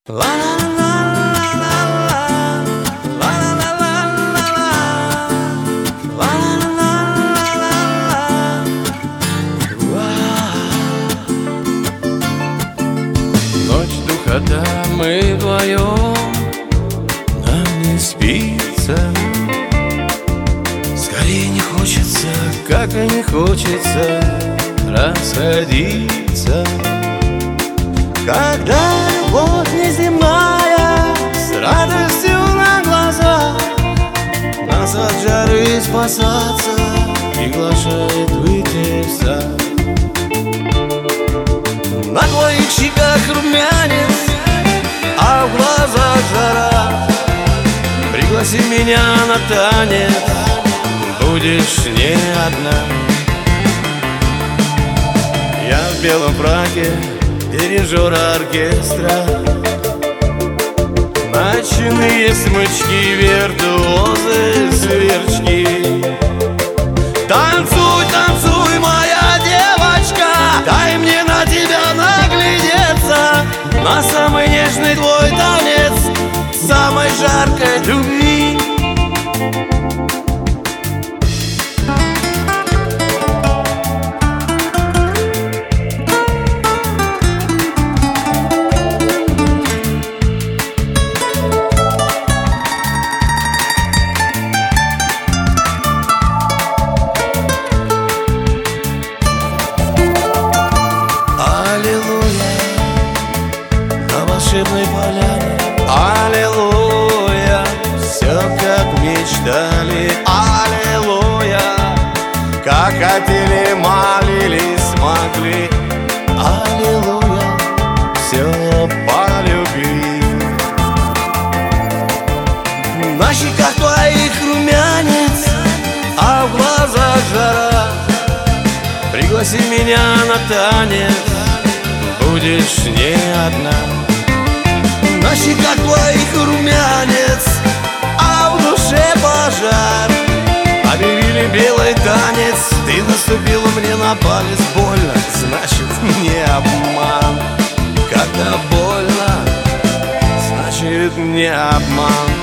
Ночь духота, мы вдвоем, нам не спится. Скорее не хочется, как и не хочется расходиться. Когда любовь неземная с радостью на глазах нас от жары спасаться приглашает выйти в сад. На твоих щеках румянец, а в глазах жара. Пригласи меня на танец, будешь не одна. Я в белом фраке дирижера оркестра, ночные смычки, виртуозы, сверчки. Танцуй, танцуй, моя девочка, дай мне на тебя наглядеться, на самый нежный твой танец, самой жаркой любви. Волшебной поляне, аллилуйя, все как мечтали, аллилуйя, как хотели, молились, смогли, аллилуйя, все по любви. На щеках твоих румянец, а в глазах жара. Пригласи меня на танец, будешь не одна. На щеках твоих румянец, а в душе пожар. Объявили белый танец, ты наступила мне на палец. Больно, значит не обман. Когда больно, значит не обман.